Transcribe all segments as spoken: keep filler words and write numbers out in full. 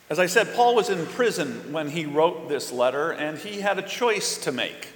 As I said, Paul was in prison when he wrote this letter, and he had a choice to make.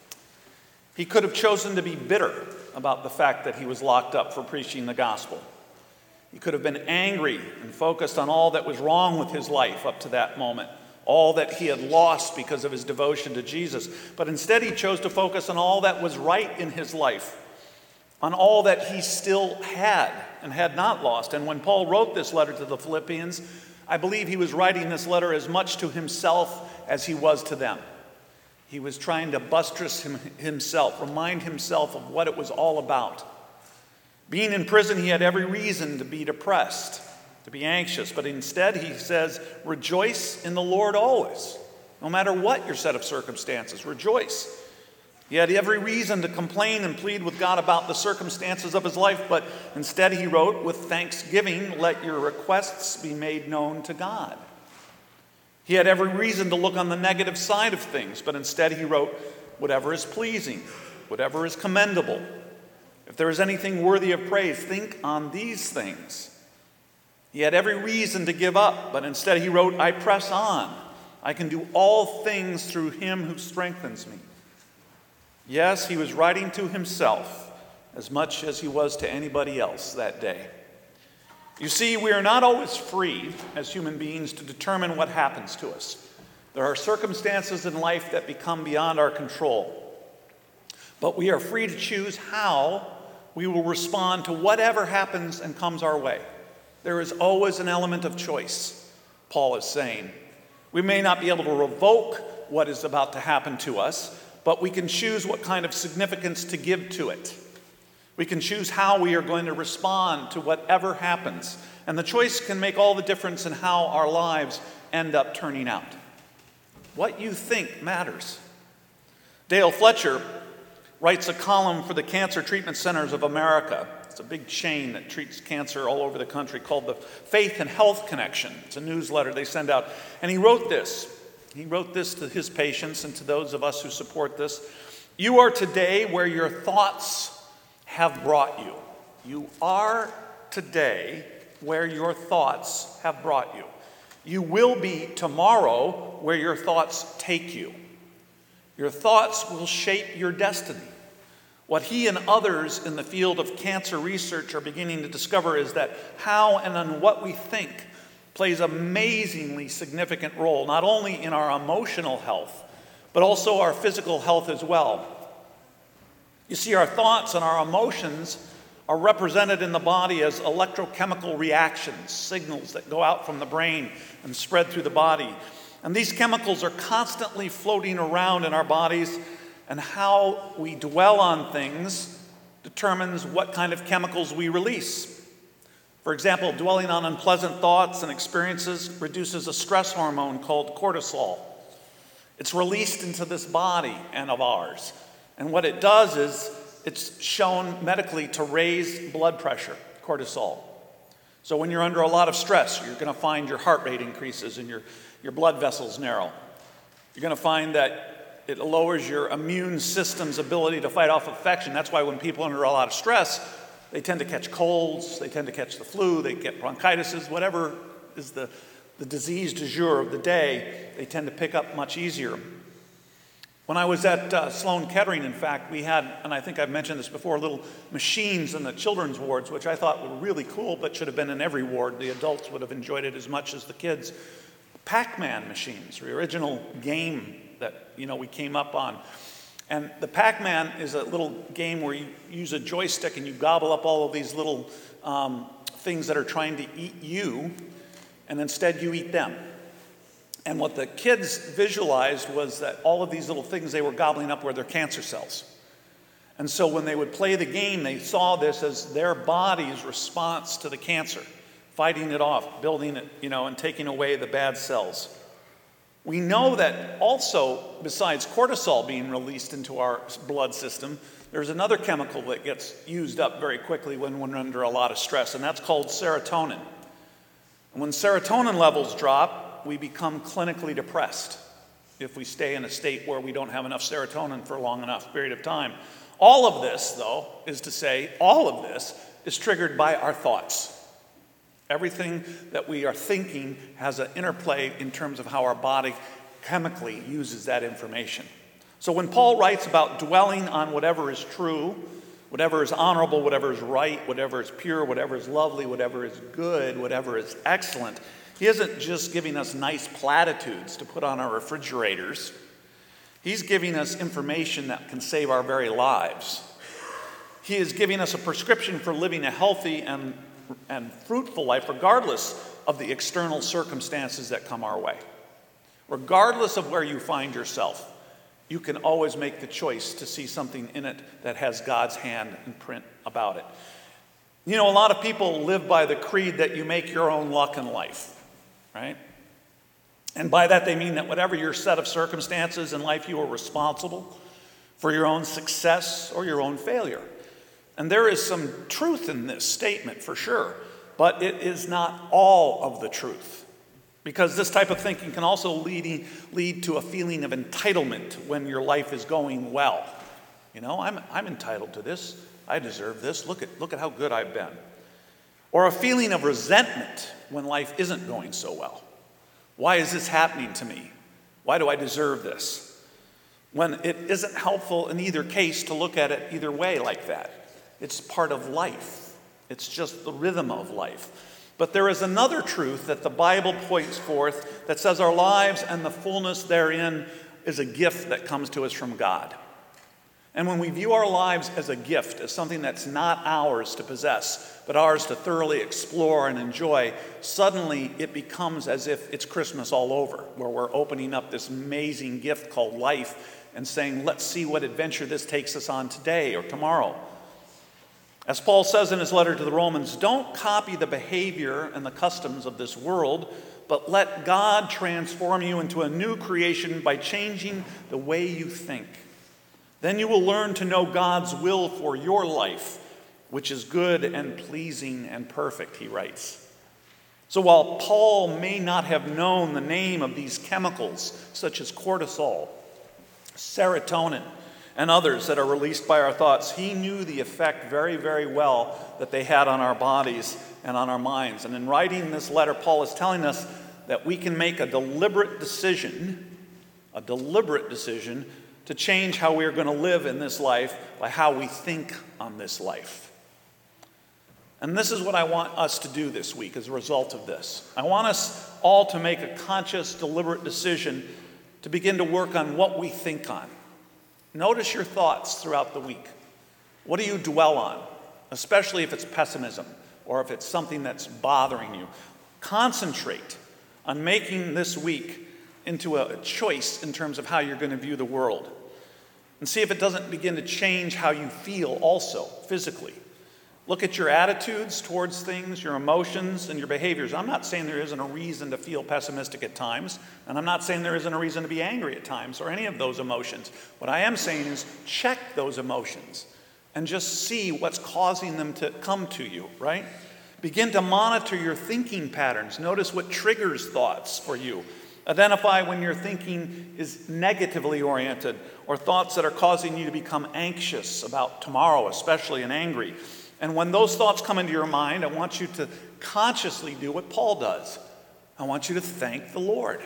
He could have chosen to be bitter about the fact that he was locked up for preaching the gospel. He could have been angry and focused on all that was wrong with his life up to that moment, all that he had lost because of his devotion to Jesus. But instead, he chose to focus on all that was right in his life, on all that he still had and had not lost. And when Paul wrote this letter to the Philippians, I believe he was writing this letter as much to himself as he was to them. He was trying to buttress him, himself, remind himself of what it was all about. Being in prison, he had every reason to be depressed, to be anxious, but instead he says, rejoice in the Lord always. No matter what your set of circumstances, rejoice. He had every reason to complain and plead with God about the circumstances of his life, but instead he wrote, with thanksgiving, let your requests be made known to God. He had every reason to look on the negative side of things, but instead he wrote, whatever is pleasing, whatever is commendable. If there is anything worthy of praise, think on these things. He had every reason to give up, but instead he wrote, I press on. I can do all things through him who strengthens me. Yes, he was writing to himself as much as he was to anybody else that day. You see, we are not always free as human beings to determine what happens to us. There are circumstances in life that become beyond our control. But we are free to choose how we will respond to whatever happens and comes our way. There is always an element of choice, Paul is saying. We may not be able to revoke what is about to happen to us, but we can choose what kind of significance to give to it. We can choose how we are going to respond to whatever happens. And the choice can make all the difference in how our lives end up turning out. What you think matters. Dale Fletcher writes a column for the Cancer Treatment Centers of America. It's a big chain that treats cancer all over the country called the Faith and Health Connection. It's a newsletter they send out. And he wrote this. He wrote this to his patients and to those of us who support this. You are today where your thoughts have brought you. You are today where your thoughts have brought you. You will be tomorrow where your thoughts take you. Your thoughts will shape your destiny. What he and others in the field of cancer research are beginning to discover is that how and on what we think plays an amazingly significant role, not only in our emotional health, but also our physical health as well. You see, our thoughts and our emotions are represented in the body as electrochemical reactions, signals that go out from the brain and spread through the body. And these chemicals are constantly floating around in our bodies, and how we dwell on things determines what kind of chemicals we release. For example, dwelling on unpleasant thoughts and experiences reduces a stress hormone called cortisol. It's released into this body and of ours. And what it does is it's shown medically to raise blood pressure, cortisol. So when you're under a lot of stress, you're going to find your heart rate increases and your, your blood vessels narrow. You're going to find that it lowers your immune system's ability to fight off infection. That's why when people are under a lot of stress, they tend to catch colds, they tend to catch the flu, they get bronchitis, whatever is the, the disease du jour of the day, they tend to pick up much easier. When I was at uh, Sloan Kettering, in fact, we had, and I think I've mentioned this before, little machines in the children's wards, which I thought were really cool, but should have been in every ward. The adults would have enjoyed it as much as the kids. Pac-Man machines, the original game that, you know, we came up on. And the Pac-Man is a little game where you use a joystick and you gobble up all of these little um, things that are trying to eat you, and instead you eat them. And what the kids visualized was that all of these little things they were gobbling up were their cancer cells. And so when they would play the game, they saw this as their body's response to the cancer, fighting it off, building it, you know, and taking away the bad cells. We know that also, besides cortisol being released into our blood system, there's another chemical that gets used up very quickly when we're under a lot of stress, and that's called serotonin. And when serotonin levels drop, we become clinically depressed if we stay in a state where we don't have enough serotonin for a long enough period of time. All of this, though, is to say, all of this is triggered by our thoughts. Everything that we are thinking has an interplay in terms of how our body chemically uses that information. So when Paul writes about dwelling on whatever is true, whatever is honorable, whatever is right, whatever is pure, whatever is lovely, whatever is good, whatever is excellent, he isn't just giving us nice platitudes to put on our refrigerators. He's giving us information that can save our very lives. He is giving us a prescription for living a healthy and, and fruitful life, regardless of the external circumstances that come our way. Regardless of where you find yourself, you can always make the choice to see something in it that has God's hand and print about it. You know, a lot of people live by the creed that you make your own luck in life, right? And by that they mean that whatever your set of circumstances in life, you are responsible for your own success or your own failure. And there is some truth in this statement for sure, but it is not all of the truth. Because this type of thinking can also lead, lead to a feeling of entitlement when your life is going well. You know, I'm, I'm entitled to this. I deserve this. Look at, look at how good I've been. Or a feeling of resentment when life isn't going so well. Why is this happening to me? Why do I deserve this? When it isn't helpful in either case to look at it either way like that. It's part of life. It's just the rhythm of life. But there is another truth that the Bible points forth that says our lives and the fullness therein is a gift that comes to us from God. And when we view our lives as a gift, as something that's not ours to possess, but ours to thoroughly explore and enjoy, suddenly it becomes as if it's Christmas all over, where we're opening up this amazing gift called life and saying, let's see what adventure this takes us on today or tomorrow. As Paul says in his letter to the Romans, don't copy the behavior and the customs of this world, but let God transform you into a new creation by changing the way you think. Then you will learn to know God's will for your life, which is good and pleasing and perfect, he writes. So while Paul may not have known the name of these chemicals, such as cortisol, serotonin, and others that are released by our thoughts, he knew the effect very, very well that they had on our bodies and on our minds. And in writing this letter, Paul is telling us that we can make a deliberate decision, a deliberate decision to change how we are going to live in this life by how we think on this life. And this is what I want us to do this week as a result of this. I want us all to make a conscious, deliberate decision to begin to work on what we think on. Notice your thoughts throughout the week. What do you dwell on? Especially if it's pessimism or if it's something that's bothering you. Concentrate on making this week into a choice in terms of how you're going to view the world. And see if it doesn't begin to change how you feel also, physically. Look at your attitudes towards things, your emotions, and your behaviors. I'm not saying there isn't a reason to feel pessimistic at times, and I'm not saying there isn't a reason to be angry at times or any of those emotions. What I am saying is check those emotions and just see what's causing them to come to you, right? Begin to monitor your thinking patterns. Notice what triggers thoughts for you. Identify when your thinking is negatively oriented or thoughts that are causing you to become anxious about tomorrow, especially, and angry. And when those thoughts come into your mind, I want you to consciously do what Paul does. I want you to thank the Lord.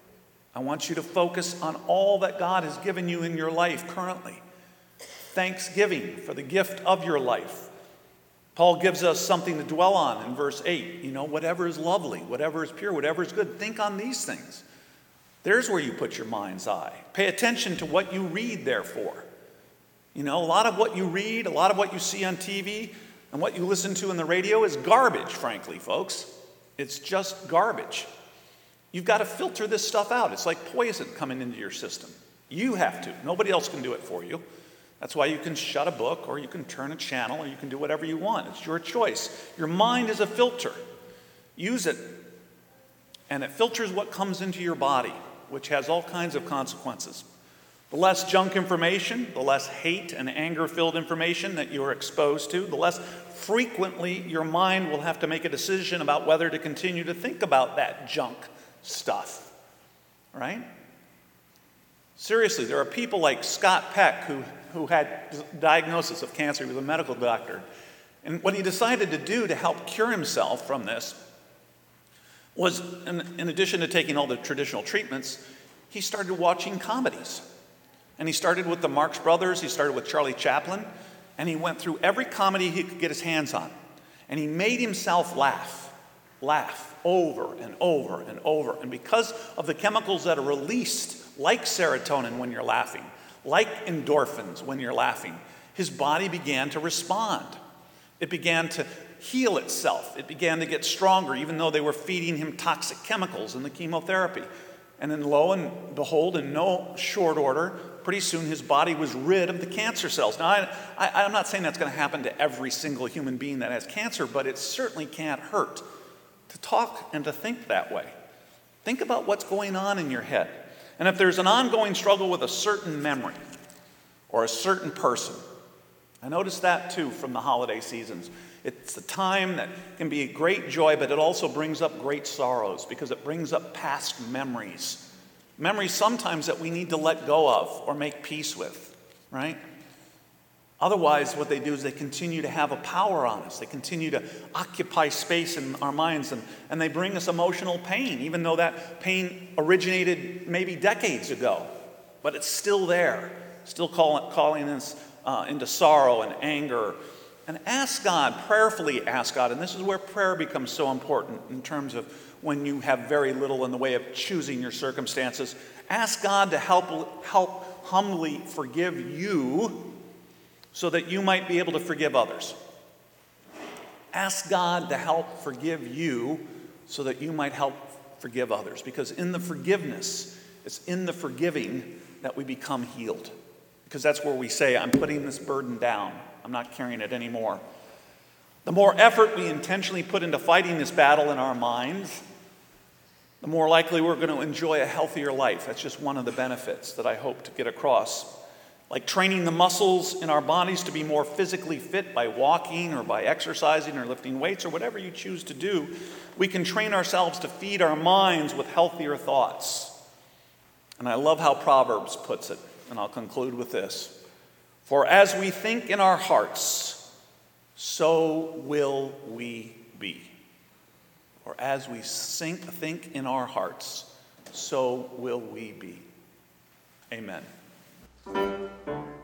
I want you to focus on all that God has given you in your life currently. Thanksgiving for the gift of your life. Paul gives us something to dwell on in verse eight. You know, whatever is lovely, whatever is pure, whatever is good, think on these things. There's where you put your mind's eye. Pay attention to what you read, therefore. You know, a lot of what you read, a lot of what you see on T V, and what you listen to in the radio is garbage, frankly, folks. It's just garbage. You've got to filter this stuff out. It's like poison coming into your system. You have to. Nobody else can do it for you. That's why you can shut a book, or you can turn a channel, or you can do whatever you want. It's your choice. Your mind is a filter. Use it. And it filters what comes into your body, which has all kinds of consequences. The less junk information, the less hate and anger-filled information that you are exposed to, the less frequently your mind will have to make a decision about whether to continue to think about that junk stuff, right? Seriously, there are people like Scott Peck who, who had a diagnosis of cancer. He was a medical doctor. And what he decided to do to help cure himself from this was, in, in addition to taking all the traditional treatments, he started watching comedies. And he started with the Marx Brothers, he started with Charlie Chaplin, and he went through every comedy he could get his hands on. And he made himself laugh, laugh over and over and over. And because of the chemicals that are released, like serotonin when you're laughing, like endorphins when you're laughing, his body began to respond. It began to heal itself. It began to get stronger, even though they were feeding him toxic chemicals in the chemotherapy. And then lo and behold, in no short order, pretty soon his body was rid of the cancer cells. Now, I, I, I'm not saying that's going to happen to every single human being that has cancer, but it certainly can't hurt to talk and to think that way. Think about what's going on in your head. And if there's an ongoing struggle with a certain memory or a certain person, I noticed that too from the holiday seasons. It's a time that can be a great joy, but it also brings up great sorrows because it brings up past memories. Memories sometimes that we need to let go of or make peace with, right? Otherwise, what they do is they continue to have a power on us. They continue to occupy space in our minds, and, and they bring us emotional pain, even though that pain originated maybe decades ago. But it's still there, still call, calling us uh, into sorrow and anger. And ask God, prayerfully ask God, and this is where prayer becomes so important in terms of when you have very little in the way of choosing your circumstances. Ask God to help, help humbly forgive you so that you might be able to forgive others. Ask God to help forgive you so that you might help forgive others. Because in the forgiveness, it's in the forgiving that we become healed. Because that's where we say, I'm putting this burden down. I'm not carrying it anymore. The more effort we intentionally put into fighting this battle in our minds, the more likely we're going to enjoy a healthier life. That's just one of the benefits that I hope to get across. Like training the muscles in our bodies to be more physically fit by walking or by exercising or lifting weights or whatever you choose to do, we can train ourselves to feed our minds with healthier thoughts. And I love how Proverbs puts it, and I'll conclude with this. For as we think in our hearts, so will we be. Or as we think, think in our hearts, so will we be. Amen.